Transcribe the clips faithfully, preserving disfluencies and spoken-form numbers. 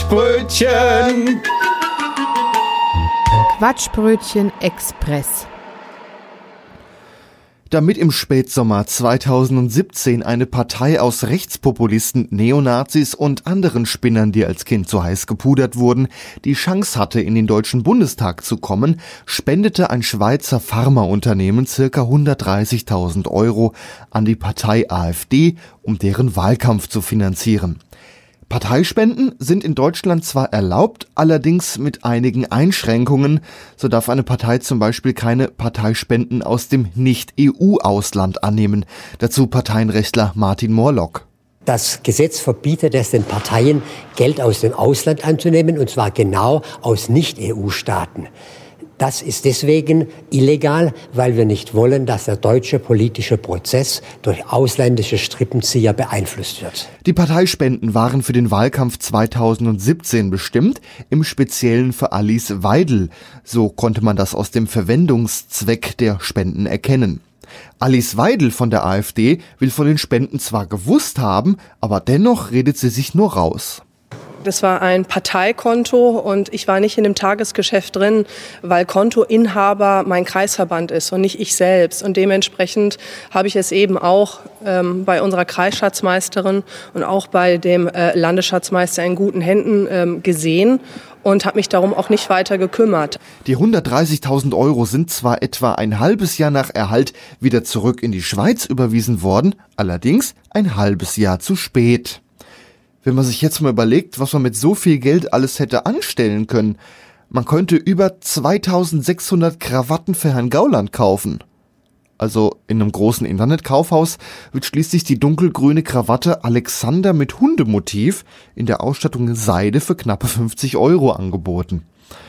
Quatschbrötchen. Quatschbrötchen Express. Damit im Spätsommer zweitausendsiebzehn eine Partei aus Rechtspopulisten, Neonazis und anderen Spinnern, die als Kind so heiß gepudert wurden, die Chance hatte, in den Deutschen Bundestag zu kommen, spendete ein Schweizer Pharmaunternehmen ca. hundertdreißigtausend Euro an die Partei AfD, um deren Wahlkampf zu finanzieren. Parteispenden sind in Deutschland zwar erlaubt, allerdings mit einigen Einschränkungen. So darf eine Partei zum Beispiel keine Parteispenden aus dem Nicht-E U-Ausland annehmen. Dazu Parteienrechtler Martin Morlock. Das Gesetz verbietet es den Parteien, Geld aus dem Ausland anzunehmen, und zwar genau aus Nicht-E U-Staaten. Das ist deswegen illegal, weil wir nicht wollen, dass der deutsche politische Prozess durch ausländische Strippenzieher beeinflusst wird. Die Parteispenden waren für den Wahlkampf zweitausendsiebzehn bestimmt, im Speziellen für Alice Weidel. So konnte man das aus dem Verwendungszweck der Spenden erkennen. Alice Weidel von der AfD will von den Spenden zwar gewusst haben, aber dennoch redet sie sich nur raus. Das war ein Parteikonto und ich war nicht in dem Tagesgeschäft drin, weil Kontoinhaber mein Kreisverband ist und nicht ich selbst. Und dementsprechend habe ich es eben auch ähm, bei unserer Kreisschatzmeisterin und auch bei dem äh, Landesschatzmeister in guten Händen ähm, gesehen und habe mich darum auch nicht weiter gekümmert. Die hundertdreißigtausend Euro sind zwar etwa ein halbes Jahr nach Erhalt wieder zurück in die Schweiz überwiesen worden, allerdings ein halbes Jahr zu spät. Wenn man sich jetzt mal überlegt, was man mit so viel Geld alles hätte anstellen können. Man könnte über zweitausendsechshundert Krawatten für Herrn Gauland kaufen. Also in einem großen Internetkaufhaus wird schließlich die dunkelgrüne Krawatte Alexander mit Hundemotiv in der Ausstattung Seide für knappe fünfzig Euro angeboten.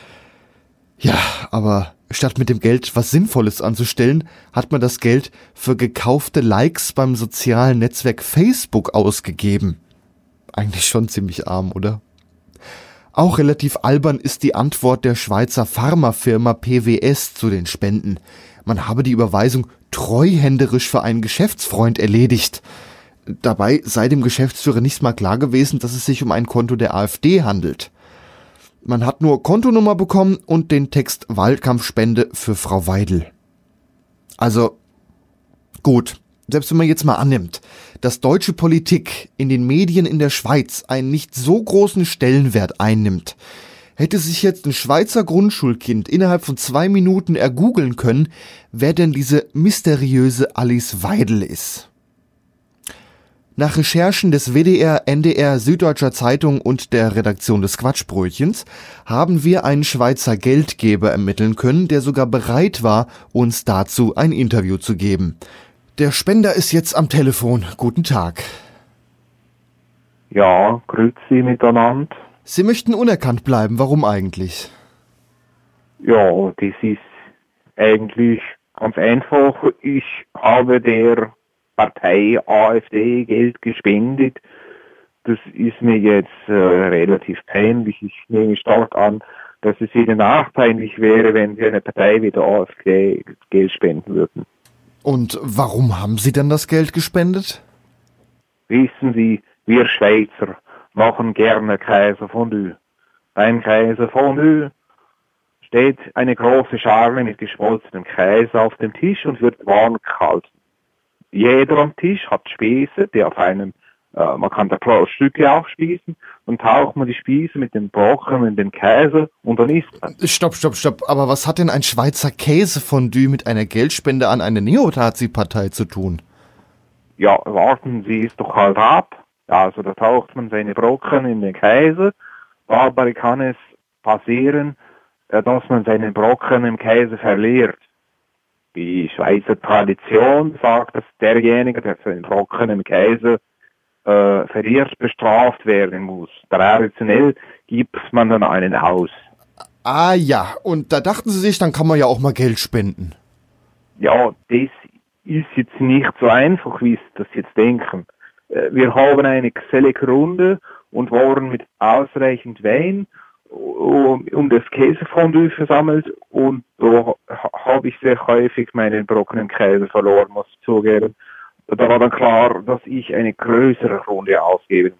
Ja, aber statt mit dem Geld was Sinnvolles anzustellen, hat man das Geld für gekaufte Likes beim sozialen Netzwerk Facebook ausgegeben. Eigentlich schon ziemlich arm, oder? Auch relativ albern ist die Antwort der Schweizer Pharmafirma P W S zu den Spenden. Man habe die Überweisung treuhänderisch für einen Geschäftsfreund erledigt. Dabei sei dem Geschäftsführer nicht mal klar gewesen, dass es sich um ein Konto der AfD handelt. Man hat nur Kontonummer bekommen und den Text Wahlkampfspende für Frau Weidel. Also, gut. Selbst wenn man jetzt mal annimmt, dass deutsche Politik in den Medien in der Schweiz einen nicht so großen Stellenwert einnimmt, hätte sich jetzt ein Schweizer Grundschulkind innerhalb von zwei Minuten ergoogeln können, wer denn diese mysteriöse Alice Weidel ist. Nach Recherchen des W D R, N D R, Süddeutscher Zeitung und der Redaktion des Quatschbrötchens haben wir einen Schweizer Geldgeber ermitteln können, der sogar bereit war, uns dazu ein Interview zu geben. Der Spender ist jetzt am Telefon. Guten Tag. Ja, grüezi miteinander. Sie möchten unerkannt bleiben. Warum eigentlich? Ja, das ist eigentlich ganz einfach. Ich habe der Partei AfD Geld gespendet. Das ist mir jetzt äh, relativ peinlich. Ich nehme stark an, dass es Ihnen auch peinlich wäre, wenn Sie einer Partei wie der AfD Geld spenden würden. Und warum haben Sie dann das Geld gespendet? Wissen Sie, wir Schweizer machen gerne Kaiserfondue. Beim Kaiserfondue steht eine große Schale mit geschmolzenem Käse auf dem Tisch und wird warm gehalten. Jeder am Tisch hat Spieße, die auf einem, äh, man kann da pro Stücke aufspießen, und taucht man die Spieße mit dem Brocken in den Käse und dann isst man. Stopp, stopp, stopp. Aber was hat denn ein Schweizer Käsefondue mit einer Geldspende an eine Neonazi-Partei zu tun? Ja, warten Sie es doch halt ab. Also da taucht man seine Brocken in den Käse. Dabei kann es passieren, dass man seinen Brocken im Käse verliert. Die Schweizer Tradition sagt, dass derjenige, der seinen Brocken im Käse äh, verliert, bestraft werden muss. Traditionell gibt man dann einen aus. Ah ja, und da dachten Sie sich, dann kann man ja auch mal Geld spenden. Ja, das ist jetzt nicht so einfach, wie Sie das jetzt denken. Wir haben eine Gesellige-Runde und waren mit ausreichend Wein um, um das Käsefondue versammelt, und da habe ich sehr häufig meinen Brocken im Käse verloren, muss ich zugeben. Da war dann klar, dass ich eine größere Runde ausgeben muss.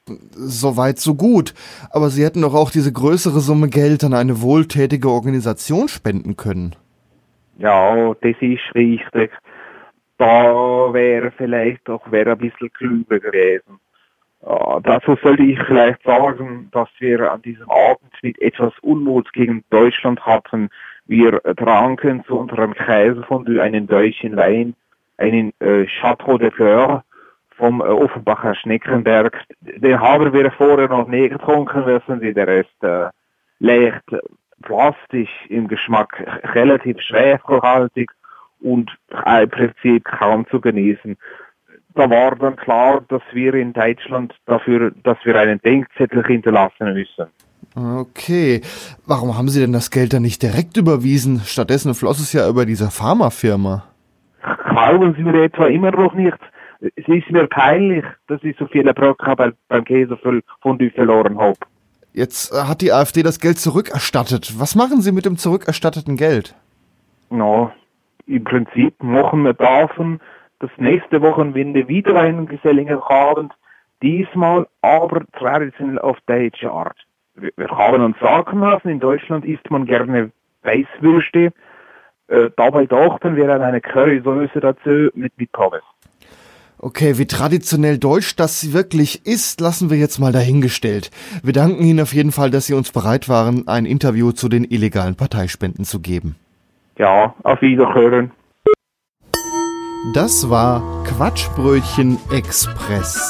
Soweit so gut. Aber Sie hätten doch auch diese größere Summe Geld an eine wohltätige Organisation spenden können. Ja, das ist richtig. Da wäre vielleicht auch wäre ein bisschen klüger gewesen. Uh, dazu sollte ich vielleicht sagen, dass wir an diesem Abend mit etwas Unmut gegen Deutschland hatten. Wir tranken zu unserem Käsefondue einen deutschen Wein, einen äh, Chateau de Fleur vom äh, Offenbacher Schneckenberg. Den haben wir vorher noch nie getrunken, wissen Sie, der ist äh, leicht plastisch im Geschmack, relativ schwefelhaltig und im Prinzip kaum zu genießen. Da war dann klar, dass wir in Deutschland dafür, dass wir einen Denkzettel hinterlassen müssen. Okay. Warum haben Sie denn das Geld dann nicht direkt überwiesen? Stattdessen floss es ja über diese Pharmafirma. Glauben Sie mir etwa immer noch nicht? Es ist mir peinlich, dass ich so viele Brocken bei, beim Käsefondue verloren habe. Jetzt hat die AfD das Geld zurückerstattet. Was machen Sie mit dem zurückerstatteten Geld? Na, im Prinzip machen wir davon das nächste Wochenende wieder einen geselligen Abend, diesmal aber traditionell auf deutsche Art. Wir, wir haben uns sagen lassen, in Deutschland isst man gerne Weißwürste, äh, dabei dachten wir an eine Currysoße dazu mit, mit Pommes. Okay, wie traditionell deutsch das wirklich ist, lassen wir jetzt mal dahingestellt. Wir danken Ihnen auf jeden Fall, dass Sie uns bereit waren, ein Interview zu den illegalen Parteispenden zu geben. Ja, auf Wiederhören. Das war Quatschbrötchen Express.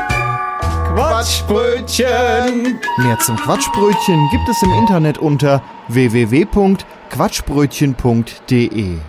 Quatschbrötchen! Mehr zum Quatschbrötchen gibt es im Internet unter w w w punkt quatschbrötchen punkt d e.